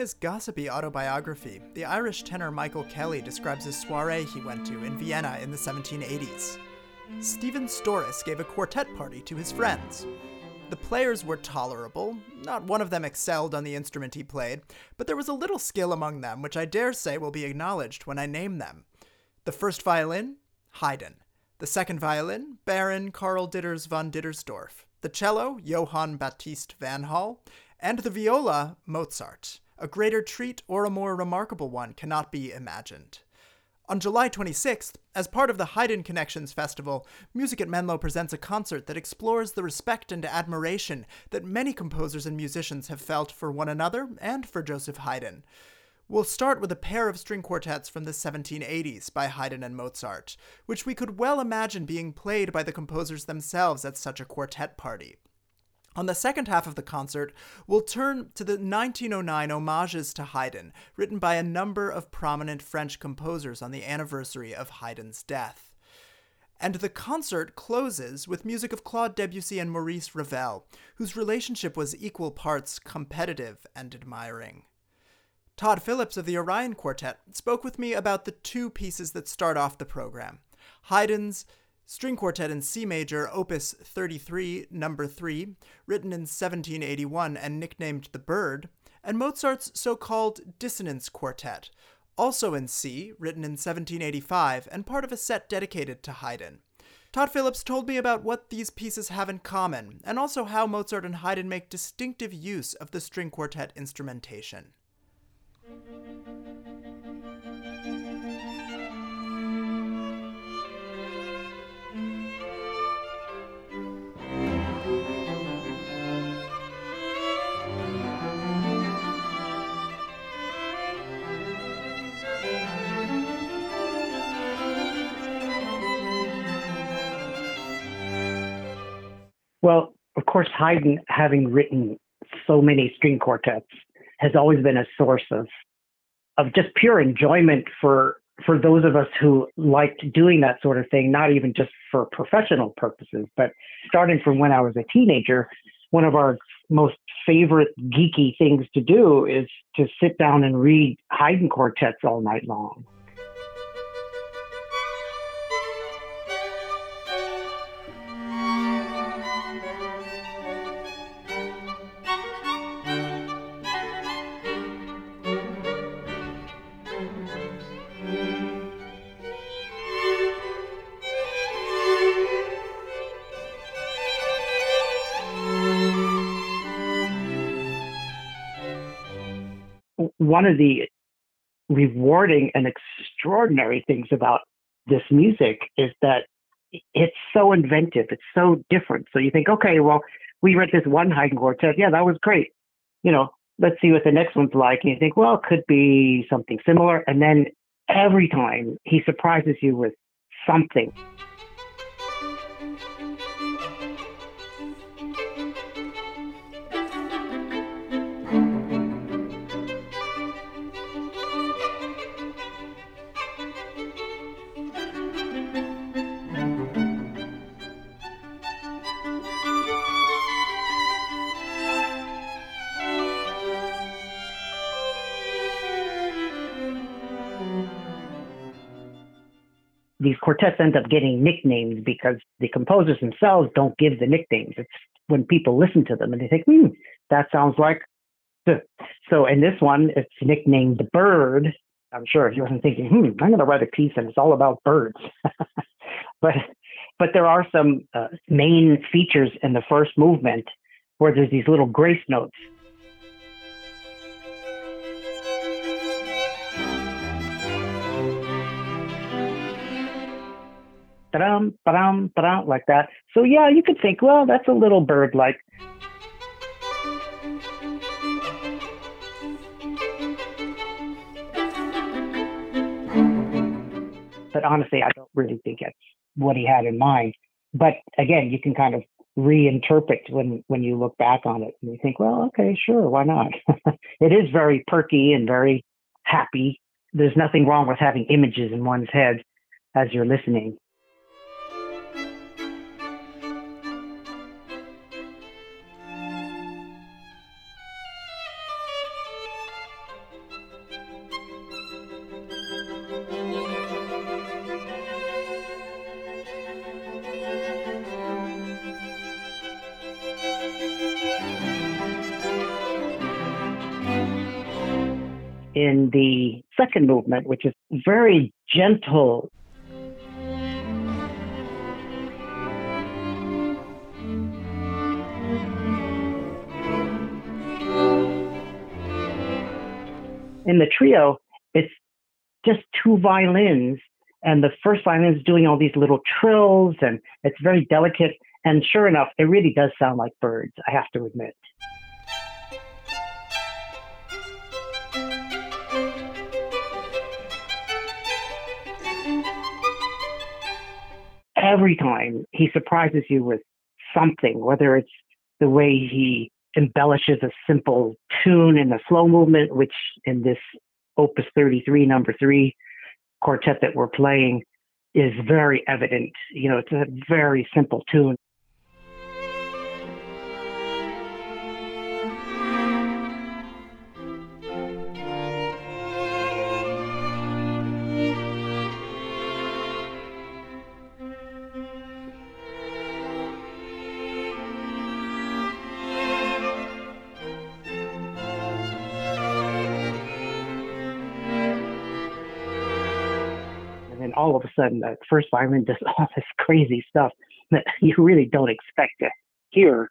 his gossipy autobiography, the Irish tenor Michael Kelly describes a soiree he went to in Vienna in the 1780s. Stephen Storis gave a quartet party to his friends. The players were tolerable, not one of them excelled on the instrument he played, but there was a little skill among them which I dare say will be acknowledged when I name them. The first violin, Haydn. The second violin, Baron Karl Ditters von Dittersdorf. The cello, Johann Baptist van Hall. And the viola, Mozart. A greater treat or a more remarkable one cannot be imagined. On July 26th, as part of the Haydn Connections Festival, Music at Menlo presents a concert that explores the respect and admiration that many composers and musicians have felt for one another and for Joseph Haydn. We'll start with a pair of string quartets from the 1780s by Haydn and Mozart, which we could well imagine being played by the composers themselves at such a quartet party. On the second half of the concert, we'll turn to the 1909 homages to Haydn, written by a number of prominent French composers on the anniversary of Haydn's death. And the concert closes with music of Claude Debussy and Maurice Ravel, whose relationship was equal parts competitive and admiring. Todd Phillips of the Orion Quartet spoke with me about the two pieces that start off the program: Haydn's String Quartet in C Major, Opus 33, Number 3, written in 1781 and nicknamed The Bird, and Mozart's so-called Dissonance Quartet, also in C, written in 1785, and part of a set dedicated to Haydn. Todd Phillips told me about what these pieces have in common, and also how Mozart and Haydn make distinctive use of the string quartet instrumentation. Well, of course, Haydn, having written so many string quartets, has always been a source of just pure enjoyment for those of us who liked doing that sort of thing, not even just for professional purposes, but starting from when I was a teenager, one of our most favorite geeky things to do is to sit down and read Haydn quartets all night long. One of the rewarding and extraordinary things about this music is that it's so inventive. It's so different. So you think, okay, well, we read this one Haydn quartet. Yeah, that was great. Let's see what the next one's like. And you think, well, it could be something similar. And then every time he surprises you with something. These quartets end up getting nicknames because the composers themselves don't give the nicknames. It's when people listen to them and they think, that sounds like. So in this one, it's nicknamed The Bird. I'm sure he wasn't thinking, I'm going to write a piece and it's all about birds. but there are some main features in the first movement where there's these little grace notes. Ba-dum, ba-dum, ba-dum, like that. So yeah, you could think, well, that's a little bird-like. But honestly, I don't really think that's what he had in mind. But again, you can kind of reinterpret when you look back on it and you think, well, okay, sure, why not? It is very perky and very happy. There's nothing wrong with having images in one's head as you're listening. in the second movement, which is very gentle. In the trio, it's just two violins, and the first violin is doing all these little trills, and it's very delicate. And sure enough, it really does sound like birds, I have to admit. Every time he surprises you with something, whether it's the way he embellishes a simple tune in a slow movement, which in this Opus 33, number 3 quartet that we're playing is very evident. You know, it's a very simple tune. And all of a sudden, the first violin does all this crazy stuff that you really don't expect to hear.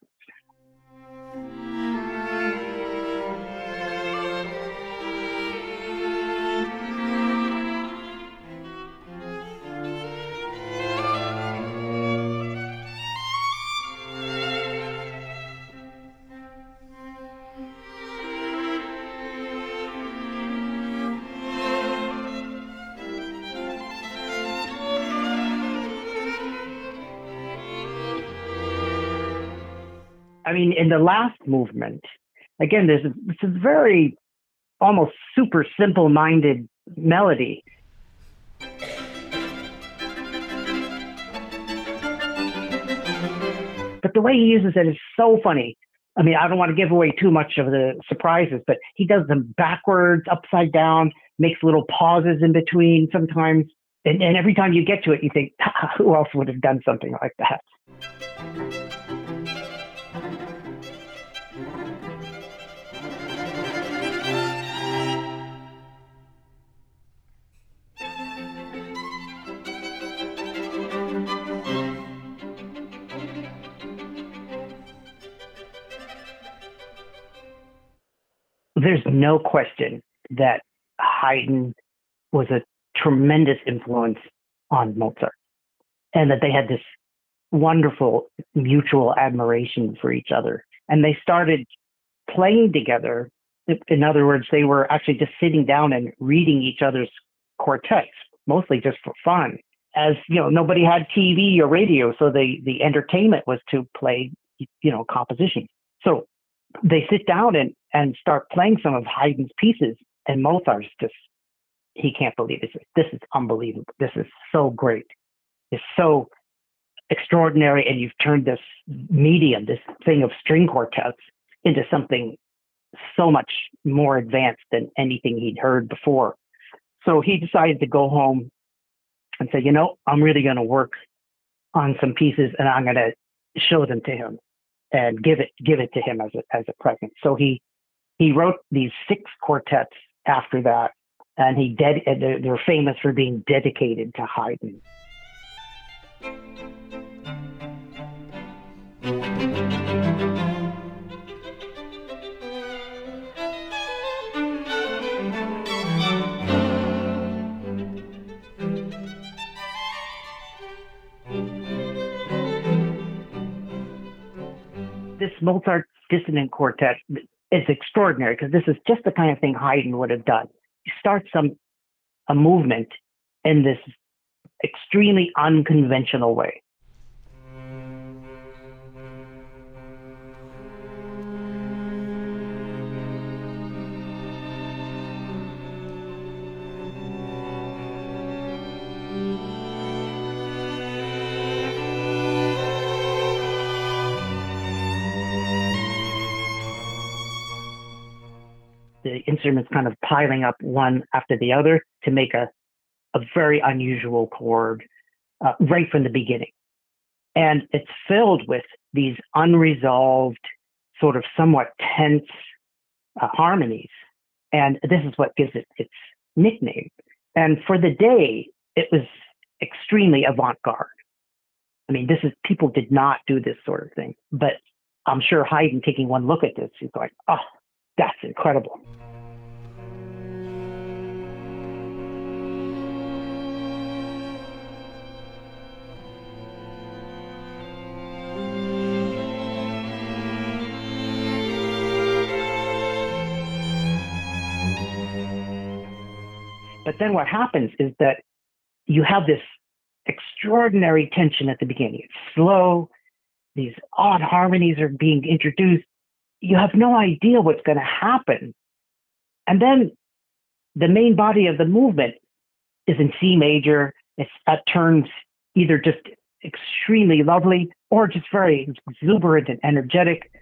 I mean, in the last movement, again, it's a very almost super simple-minded melody. But the way he uses it is so funny. I mean, I don't want to give away too much of the surprises, but he does them backwards, upside down, makes little pauses in between sometimes. And every time you get to it, you think, who else would have done something like that? There's no question that Haydn was a tremendous influence on Mozart, and that they had this wonderful mutual admiration for each other. And they started playing together. In other words, they were actually just sitting down and reading each other's quartets, mostly just for fun. As you know, nobody had TV or radio, so the entertainment was to play, compositions. So they sit down and start playing some of Haydn's pieces, and Mozart's just, he can't believe it. This is unbelievable. This is so great. It's so extraordinary, and you've turned this medium, this thing of string quartets, into something so much more advanced than anything he'd heard before. So he decided to go home and say, I'm really going to work on some pieces, and I'm going to show them to him and give it to him as a present. So he wrote these 6 quartets after that, and they're famous for being dedicated to Haydn. This Mozart Dissonant Quartet is extraordinary because this is just the kind of thing Haydn would have done. He starts a movement in this extremely unconventional way. The instruments kind of piling up one after the other to make a very unusual chord right from the beginning. And it's filled with these unresolved, sort of somewhat tense harmonies And this is what gives it its nickname. And for the day, it was extremely avant-garde. I mean, people did not do this sort of thing. But I'm sure Haydn, taking one look at this, he's like, oh, that's incredible. But then what happens is that you have this extraordinary tension at the beginning. It's slow. These odd harmonies are being introduced. You have no idea what's going to happen. And then the main body of the movement is in C major. It's at turns either just extremely lovely or just very exuberant and energetic.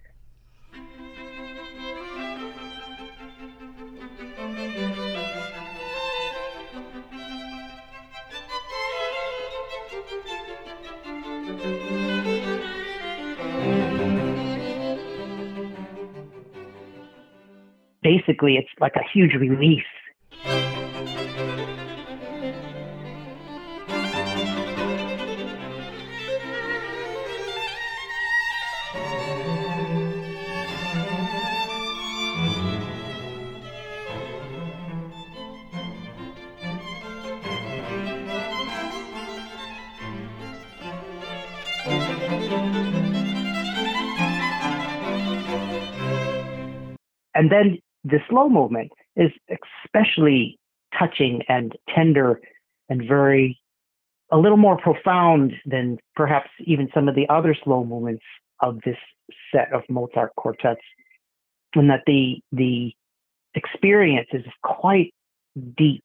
Basically, it's like a huge release. And then the slow movement is especially touching and tender and a little more profound than perhaps even some of the other slow movements of this set of Mozart quartets, and that the experience is quite deep.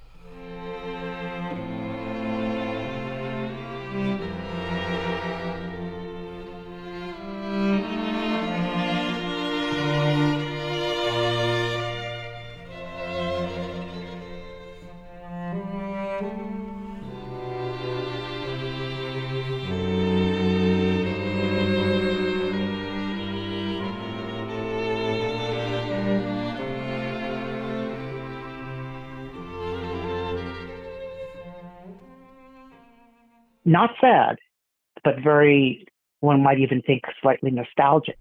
Not sad, but one might even think slightly nostalgic.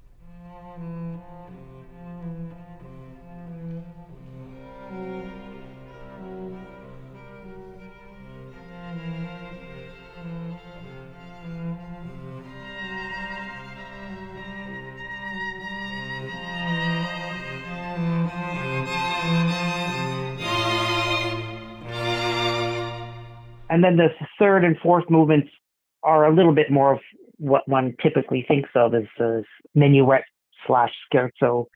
And then the third and fourth movements are a little bit more of what one typically thinks of as minuet/scherzo.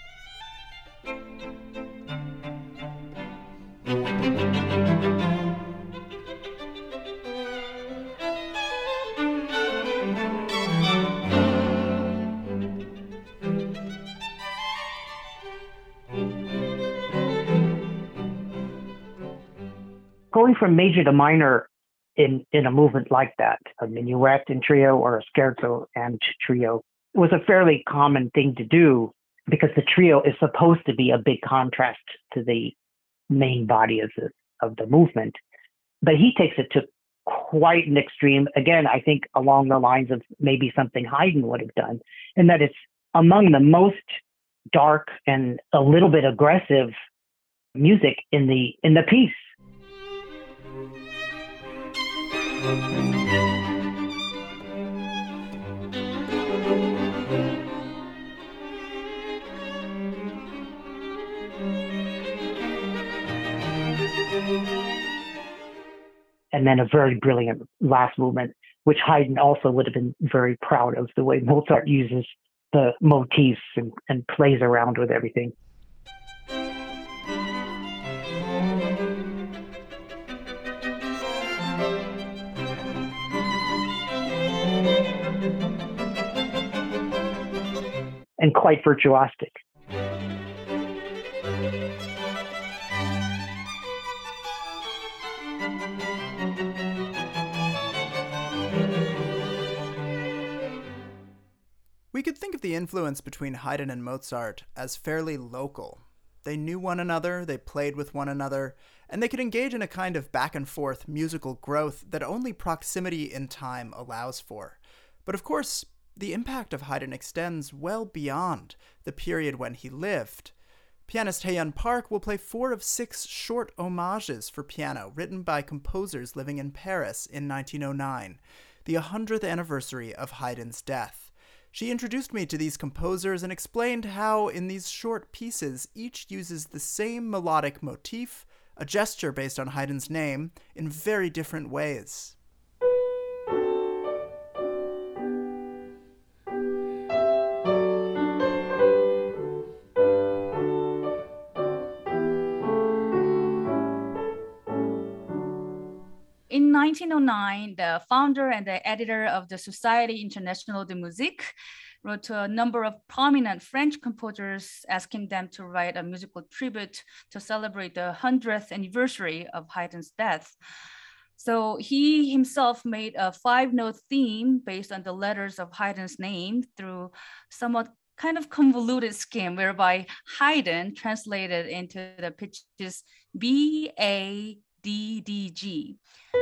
Going from major to minor in a movement like that, a minuet in trio or a scherzo and trio, was a fairly common thing to do because the trio is supposed to be a big contrast to the main body of the movement. But he takes it to quite an extreme, again, I think along the lines of maybe something Haydn would have done, in that it's among the most dark and a little bit aggressive music in the piece. And then a very brilliant last movement, which Haydn also would have been very proud of, the way Mozart uses the motifs and plays around with everything. And quite virtuosic. We could think of the influence between Haydn and Mozart as fairly local. They knew one another, they played with one another, and they could engage in a kind of back and forth musical growth that only proximity in time allows for. But of course, the impact of Haydn extends well beyond the period when he lived. Pianist Hae-Yeon Park will play 4 of 6 short homages for piano written by composers living in Paris in 1909, the 100th anniversary of Haydn's death. She introduced me to these composers and explained how, in these short pieces, each uses the same melodic motif, a gesture based on Haydn's name, in very different ways. In 1909, the founder and the editor of the Société Internationale de Musique wrote to a number of prominent French composers asking them to write a musical tribute to celebrate the 100th anniversary of Haydn's death. So he himself made a 5-note theme based on the letters of Haydn's name through somewhat kind of convoluted scheme whereby Haydn translated into the pitches B, A, D, D, G.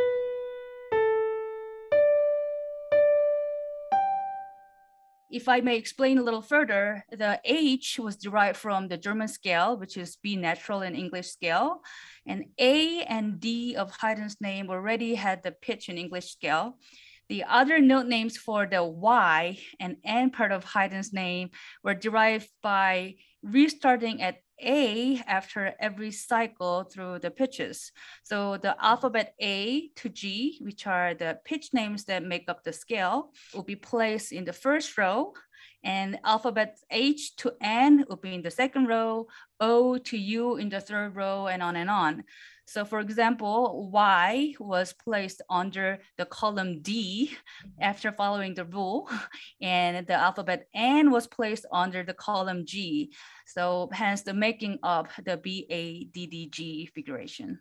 If I may explain a little further, the H was derived from the German scale, which is B natural in English scale, and A and D of Haydn's name already had the pitch in English scale. The other note names for the Y and N part of Haydn's name were derived by restarting at A after every cycle through the pitches. So the alphabet A to G, which are the pitch names that make up the scale, will be placed in the first row, and alphabet H to N will be in the second row, O to U in the third row, and on and on. So for example, Y was placed under the column D after following the rule, and the alphabet N was placed under the column G. So hence the making up the BADDG figuration.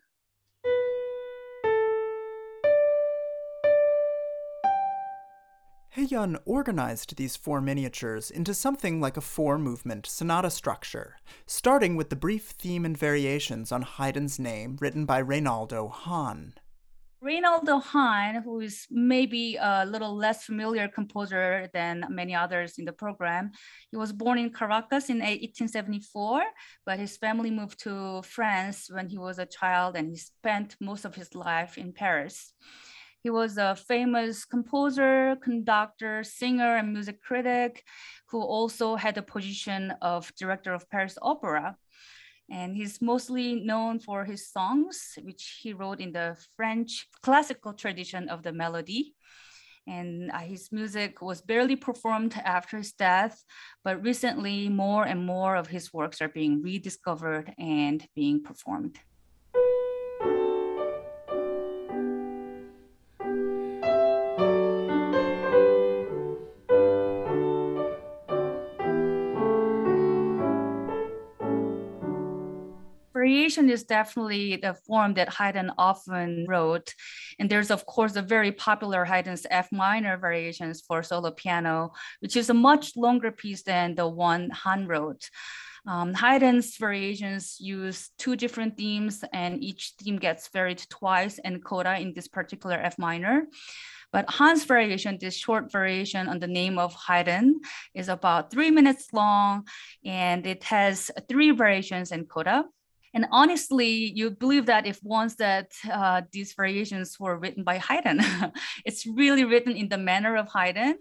Hae-Yeon organized these 4 miniatures into something like a 4-movement sonata structure, starting with the brief theme and variations on Haydn's name written by Reynaldo Hahn. Reynaldo Hahn, who is maybe a little less familiar composer than many others in the program, he was born in Caracas in 1874, but his family moved to France when he was a child, and he spent most of his life in Paris. He was a famous composer, conductor, singer, and music critic who also had the position of director of Paris Opera. And he's mostly known for his songs, which he wrote in the French classical tradition of the melody. And his music was barely performed after his death, but recently more and more of his works are being rediscovered and being performed. Variation is definitely the form that Haydn often wrote. And there's, of course, the very popular Haydn's F minor variations for solo piano, which is a much longer piece than the one Hahn wrote. Haydn's variations use 2 different themes, and each theme gets varied twice in coda in this particular F minor. But Hahn's variation, this short variation on the name of Haydn, is about 3 minutes long, and it has 3 variations in coda. And honestly, you believe that if once that these variations were written by Haydn, it's really written in the manner of Haydn.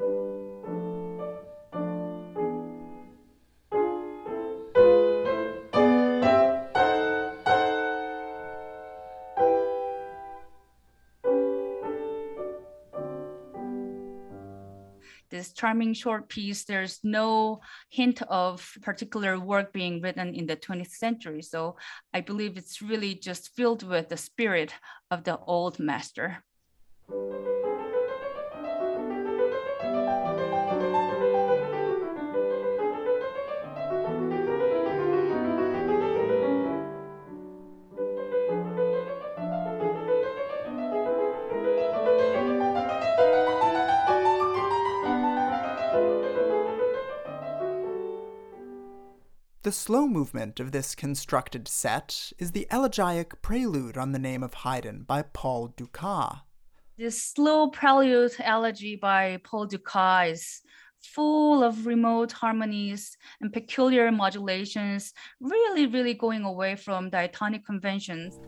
This charming short piece, there's no hint of particular work being written in the 20th century. So I believe it's really just filled with the spirit of the old master. The slow movement of this constructed set is the elegiac prelude on the name of Haydn by Paul Dukas. This slow prelude elegy by Paul Dukas is full of remote harmonies and peculiar modulations, really going away from diatonic conventions.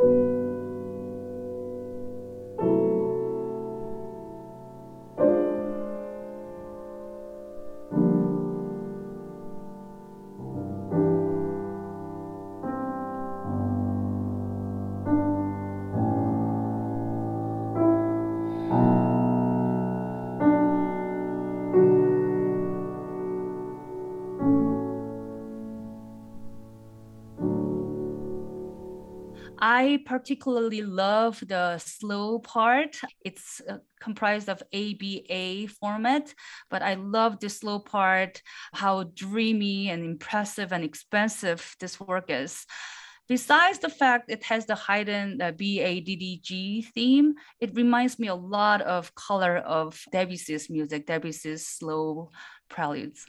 I particularly love the slow part. It's comprised of ABA format, but I love the slow part, how dreamy and impressive and expensive this work is. Besides the fact it has the Haydn BADDG theme, it reminds me a lot of color of Debussy's music, Debussy's slow preludes.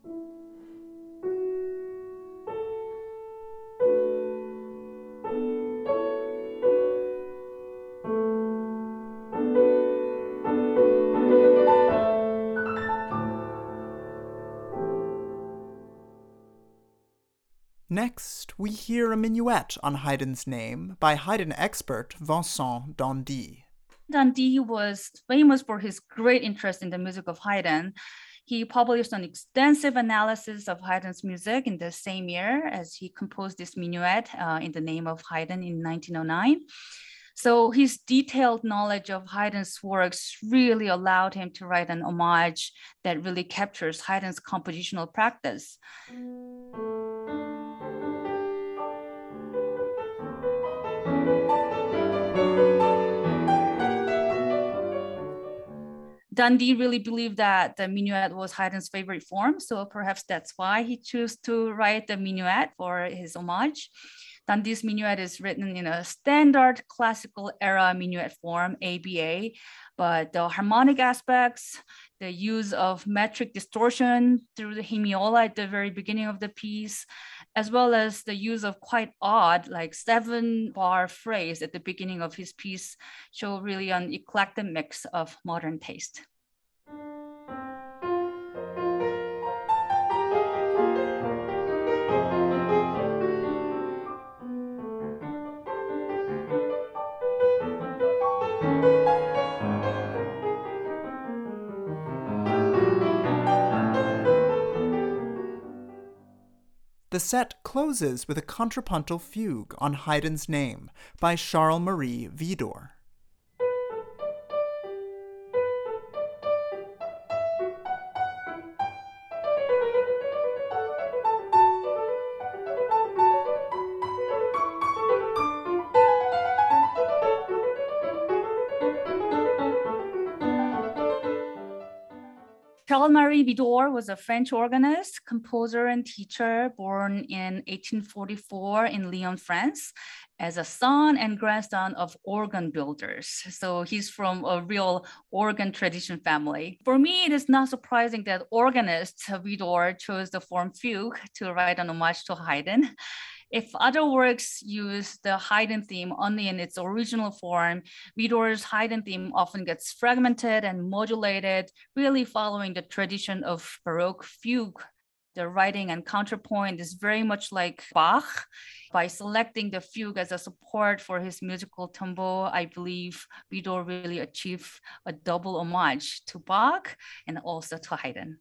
Next, we hear a minuet on Haydn's name by Haydn expert Vincent d'Indy. d'Indy was famous for his great interest in the music of Haydn. He published an extensive analysis of Haydn's music in the same year as he composed this minuet in the name of Haydn in 1909. So his detailed knowledge of Haydn's works really allowed him to write an homage that really captures Haydn's compositional practice. d'Indy really believed that the minuet was Haydn's favorite form, so perhaps that's why he chose to write the minuet for his homage. d'Indy's minuet is written in a standard classical era minuet form, ABA, but the harmonic aspects, the use of metric distortion through the hemiola at the very beginning of the piece, as well as the use of quite odd, like 7-bar phrase at the beginning of his piece, show really an eclectic mix of modern taste. The set closes with a contrapuntal fugue on Haydn's name by Charles-Marie Widor. Charles-Marie Widor was a French organist, composer, and teacher born in 1844 in Lyon, France, as a son and grandson of organ builders. So he's from a real organ tradition family. For me, it is not surprising that organist Widor chose the form fugue to write an homage to Haydn. If other works use the Haydn theme only in its original form, Widor's Haydn theme often gets fragmented and modulated, really following the tradition of Baroque fugue. The writing and counterpoint is very much like Bach. By selecting the fugue as a support for his musical tempo, I believe Widor really achieved a double homage to Bach and also to Haydn.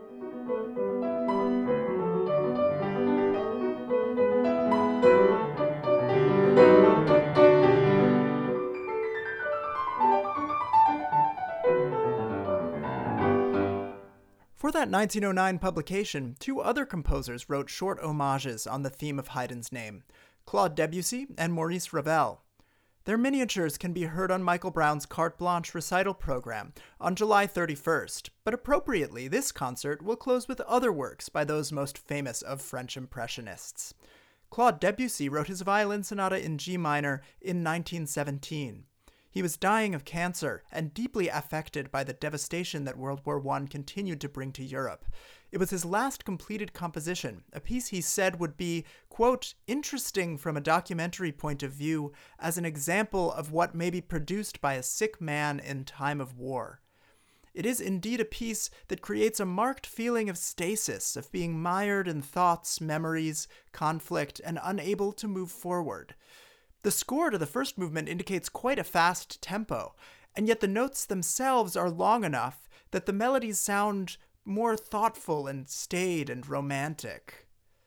For that 1909 publication, two other composers wrote short homages on the theme of Haydn's name, Claude Debussy and Maurice Ravel. Their miniatures can be heard on Michael Brown's Carte Blanche recital program on July 31st, but appropriately, this concert will close with other works by those most famous of French Impressionists. Claude Debussy wrote his violin sonata in G minor in 1917. He was dying of cancer and deeply affected by the devastation that World War I continued to bring to Europe. It was his last completed composition, a piece he said would be, quote, interesting from a documentary point of view as an example of what may be produced by a sick man in time of war. It is indeed a piece that creates a marked feeling of stasis, of being mired in thoughts, memories, conflict, and unable to move forward. The score to the first movement indicates quite a fast tempo, and yet the notes themselves are long enough that the melodies sound more thoughtful and staid and romantic.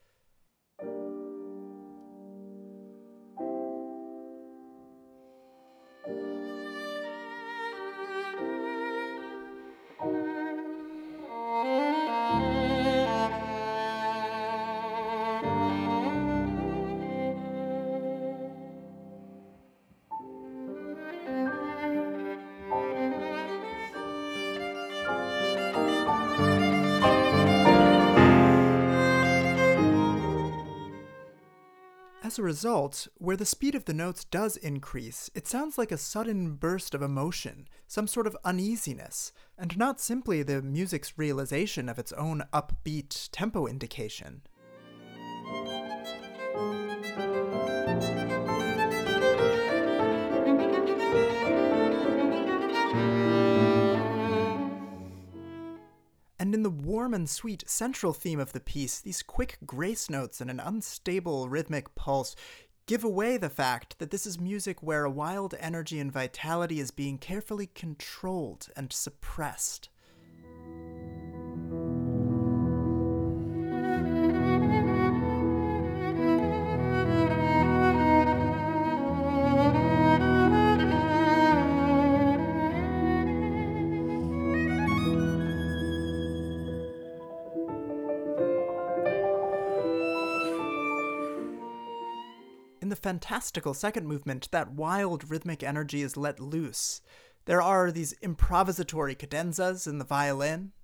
As a result, where the speed of the notes does increase, it sounds like a sudden burst of emotion, some sort of uneasiness, and not simply the music's realization of its own upbeat tempo indication. And in the warm and sweet central theme of the piece, these quick grace notes and an unstable rhythmic pulse give away the fact that this is music where a wild energy and vitality is being carefully controlled and suppressed. In the fantastical second movement, that wild rhythmic energy is let loose. There are these improvisatory cadenzas in the violin.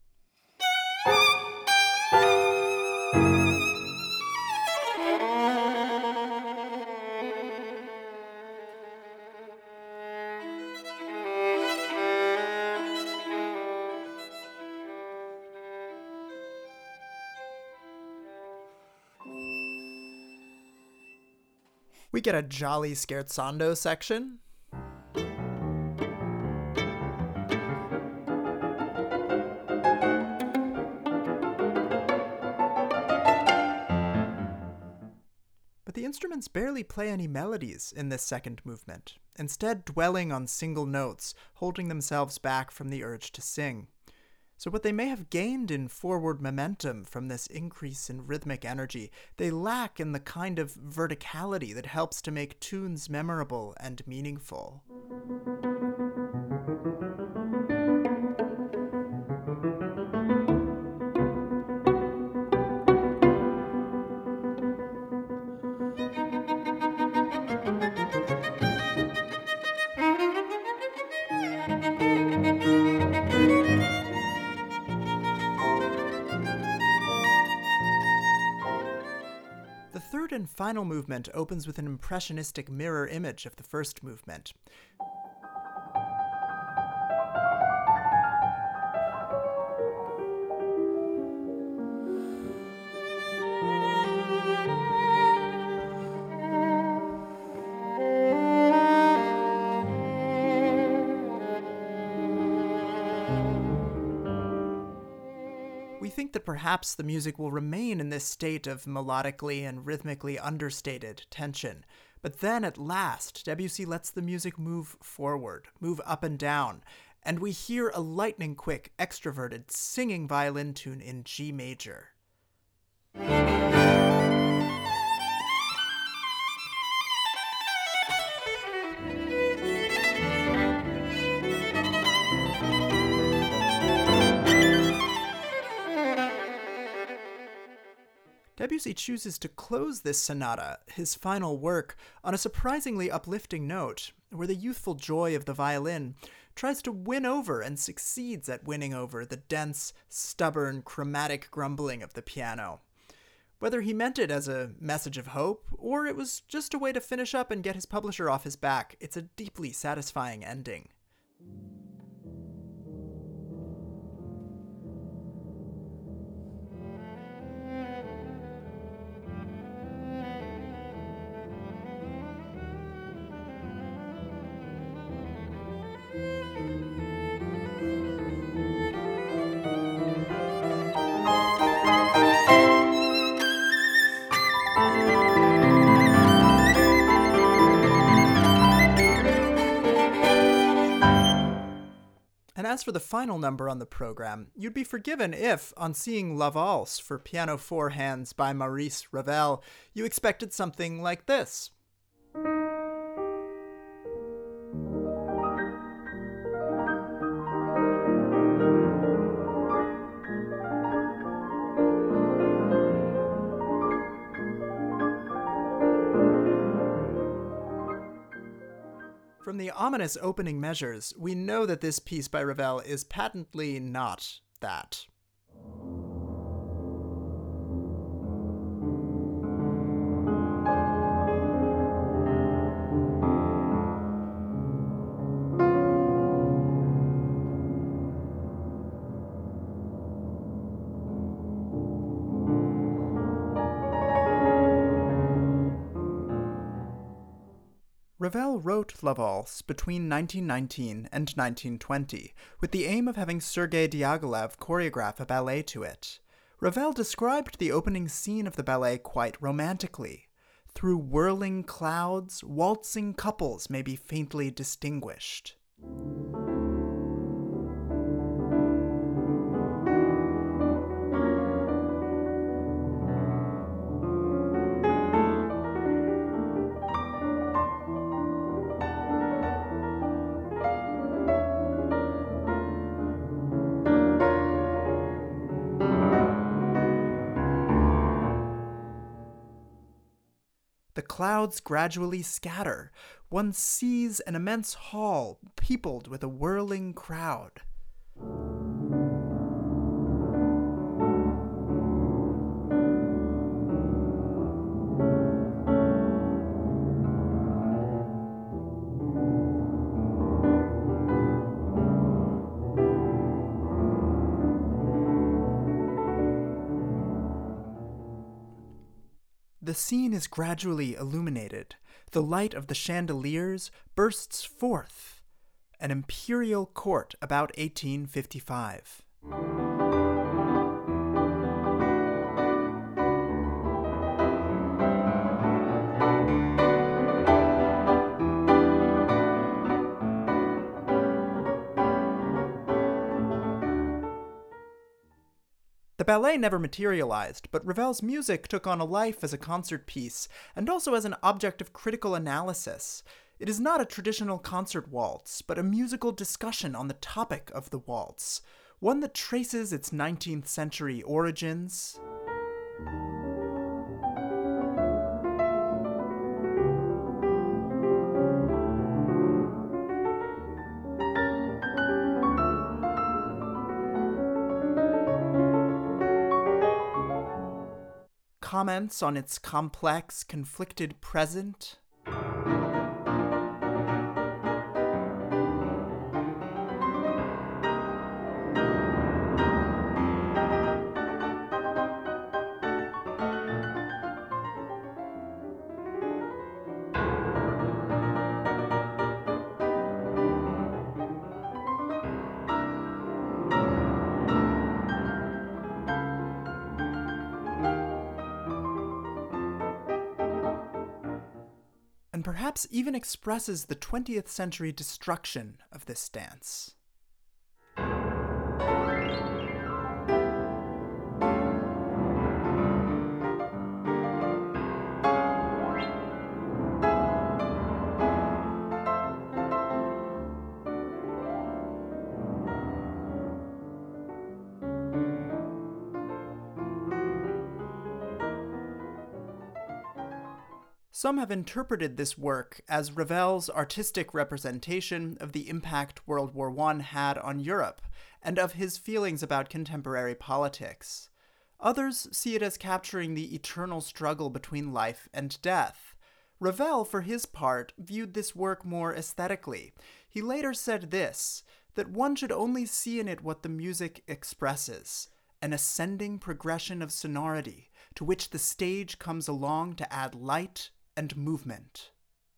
We get a jolly scherzando section. But the instruments barely play any melodies in this second movement, instead dwelling on single notes, holding themselves back from the urge to sing. So what they may have gained in forward momentum from this increase in rhythmic energy, they lack in the kind of verticality that helps to make tunes memorable and meaningful. The third and final movement opens with an impressionistic mirror image of the first movement. We think that perhaps the music will remain in this state of melodically and rhythmically understated tension. But then at last, Debussy lets the music move forward, move up and down, and we hear a lightning-quick, extroverted, singing violin tune in G major. Debussy chooses to close this sonata, his final work, on a surprisingly uplifting note, where the youthful joy of the violin tries to win over and succeeds at winning over the dense, stubborn, chromatic grumbling of the piano. Whether he meant it as a message of hope, or it was just a way to finish up and get his publisher off his back, it's a deeply satisfying ending. And as for the final number on the program, you'd be forgiven if, on seeing La Valse for piano 4 hands by Maurice Ravel, you expected something like this. From the ominous opening measures, we know that this piece by Ravel is patently not that. Ravel wrote La Valse between 1919 and 1920, with the aim of having Sergei Diaghilev choreograph a ballet to it. Ravel described the opening scene of the ballet quite romantically. Through whirling clouds, waltzing couples may be faintly distinguished. The clouds gradually scatter. One sees an immense hall peopled with a whirling crowd. The scene is gradually illuminated. The light of the chandeliers bursts forth. An imperial court about 1855. The ballet never materialized, but Ravel's music took on a life as a concert piece, and also as an object of critical analysis. It is not a traditional concert waltz, but a musical discussion on the topic of the waltz, one that traces its 19th century origins. Comments on its complex, conflicted present. And perhaps even expresses the 20th century destruction of this dance. Some have interpreted this work as Ravel's artistic representation of the impact World War I had on Europe, and of his feelings about contemporary politics. Others see it as capturing the eternal struggle between life and death. Ravel, for his part, viewed this work more aesthetically. He later said this, that one should only see in it what the music expresses, an ascending progression of sonority, to which the stage comes along to add light and movement.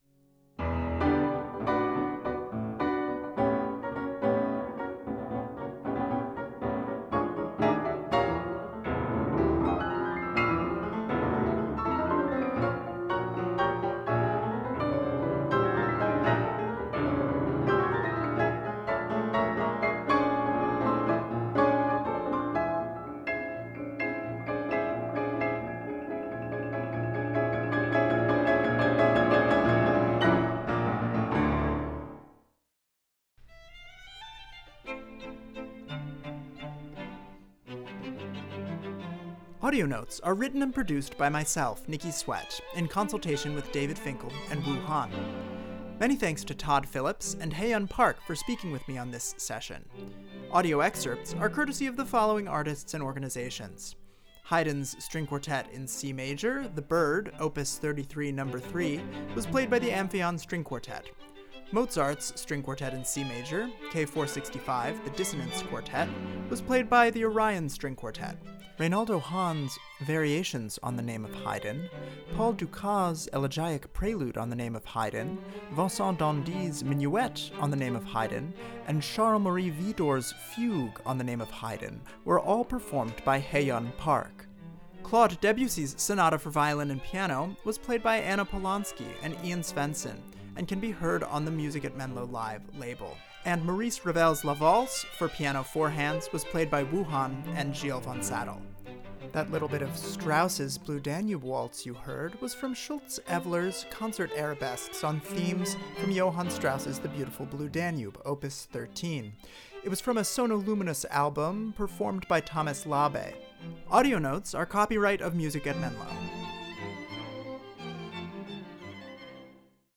Audio notes are written and produced by myself, Nikki Sweat, in consultation with David Finkel and Wu Han. Many thanks to Todd Phillips and Haeyeon Park for speaking with me on this session. Audio excerpts are courtesy of the following artists and organizations. Haydn's String Quartet in C major, The Bird, Opus 33 No. 3, was played by the Amphion String Quartet. Mozart's String Quartet in C major, K465, the Dissonance Quartet, was played by the Orion String Quartet. Reynaldo Hahn's Variations on the Name of Haydn, Paul Dukas' Elegiac Prelude on the Name of Haydn, Vincent Dandy's Minuet on the Name of Haydn, and Charles-Marie Widor's Fugue on the Name of Haydn were all performed by Haeyeon Park. Claude Debussy's Sonata for Violin and Piano was played by Anna Polanski and Ian Svensson, and can be heard on the Music at Menlo Live label. And Maurice Ravel's La Valse for piano four hands was played by Wu Han and Gilles von Sattel. That little bit of Strauss's Blue Danube Waltz you heard was from Schultz Evler's Concert Arabesques on themes from Johann Strauss's The Beautiful Blue Danube, Opus 13. It was from a Sonoluminous album performed by Thomas Labe. Audio notes are copyright of Music at Menlo.